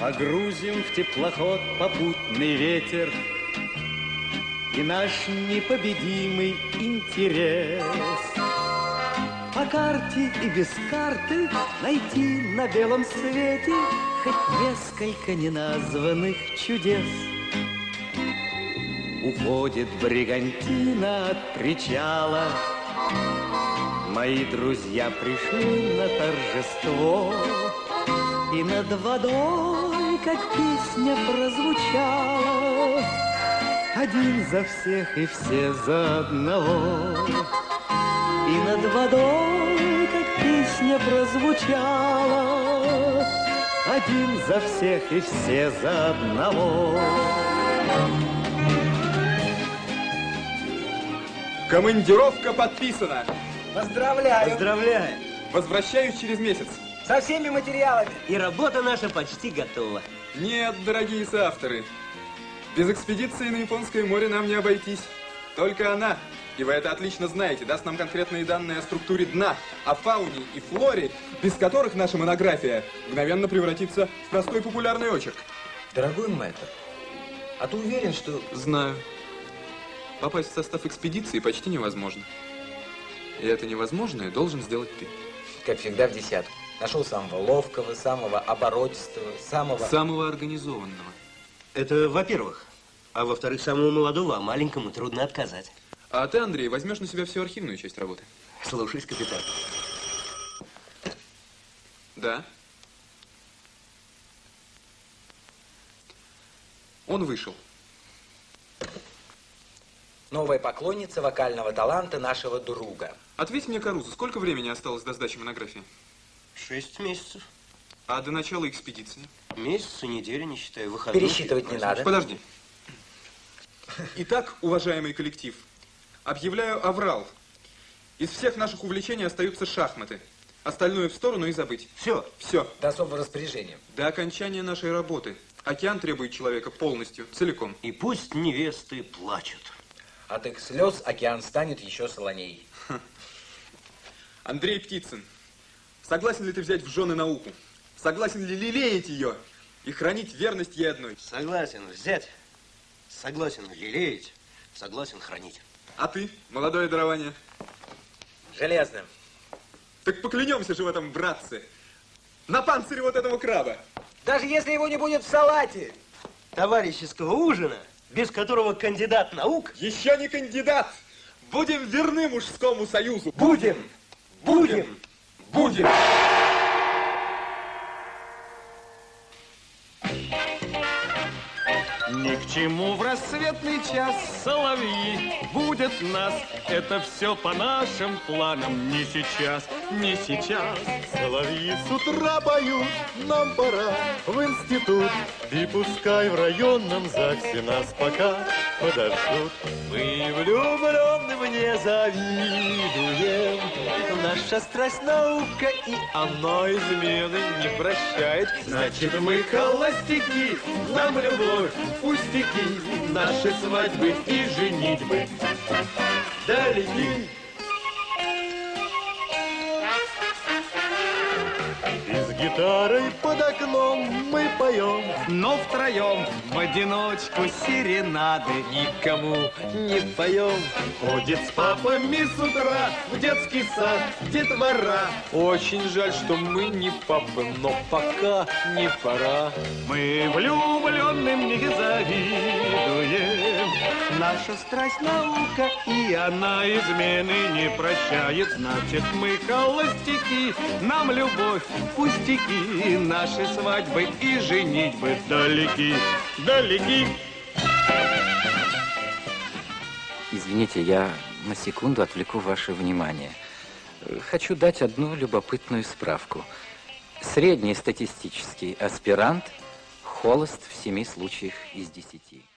Погрузим в теплоход попутный ветер и наш непобедимый интерес. По карте и без карты найти на белом свете хоть несколько неназванных чудес. Уходит бригантина от причала, мои друзья пришли на торжество, и над водой, как песня, прозвучала: один за всех и все за одного. И над водой, как песня, прозвучала: один за всех и все за одного. Командировка подписана. Поздравляю. Поздравляю. Возвращаюсь через месяц. Со всеми материалами. И работа наша почти готова. Нет, дорогие соавторы, без экспедиции на Японское море нам не обойтись. Только она, и вы это отлично знаете, даст нам конкретные данные о структуре дна, о фауне и флоре, без которых наша монография мгновенно превратится в простой популярный очерк. Дорогой мэтр, а ты уверен, что... Знаю. Попасть в состав экспедиции почти невозможно. И это невозможное должен сделать ты. Как всегда в десятку. Нашел самого ловкого, самого оборотистого, самого организованного. Это во-первых. А во-вторых, самому молодого, а маленькому трудно отказать. А ты, Андрей, возьмешь на себя всю архивную часть работы? Слушаюсь, капитан. Да. Он вышел. Новая поклонница вокального таланта нашего друга. Ответь мне, Карузо, сколько времени осталось до сдачи монографии? 6 месяцев. А до начала экспедиции? Месяца, неделя, не считая выходных. Пересчитывать не надо. Подожди. Итак, уважаемый коллектив, объявляю аврал. Из всех наших увлечений остаются шахматы. Остальное в сторону и забыть. Все. Все. До особого распоряжения. До окончания нашей работы. Океан требует человека полностью, целиком. И пусть невесты плачут. От их слез океан станет еще солоней. Андрей Птицын, согласен ли ты взять в жены науку? Согласен ли лелеять ее и хранить верность ей одной? Согласен взять, согласен лелеять, согласен хранить. А ты, молодое дарование? Железным. Так поклянемся же в этом, братцы, на панцире вот этого краба. Даже если его не будет в салате. Товарищеского ужина, без которого кандидат наук... Еще не кандидат. Будем верны мужскому союзу. Будем. Будем. Будем. Ни к чему в рассветный час, соловьи, будет нас. Это все по нашим планам. Не сейчас, не сейчас. Соловьи с утра поют, нам пора в институт. И пускай в районном ЗАГСе нас пока подождут. Мы влюбленным не завидуем. Наша страсть наука, и она измены не прощает. Значит, мы холостяки, нам любовь пустяки, наши свадьбы и женитьбы далеки. И с гитарой под окном мы поем. Но втроем в одиночку серенады никому не поем. Ходит с папами с утра в детский сад детвора. Очень жаль, что мы не папы, но пока не пора. Мы влюбленным не завидуем. Наша страсть наука, и она измены не прощает. Значит, мы холостяки, нам любовь пустяки, наши свадьбы и женитьбы далеки, далеки. Извините, я на секунду отвлеку ваше внимание. Хочу дать одну любопытную справку. Средний статистический аспирант холост в 7 случаях из 10.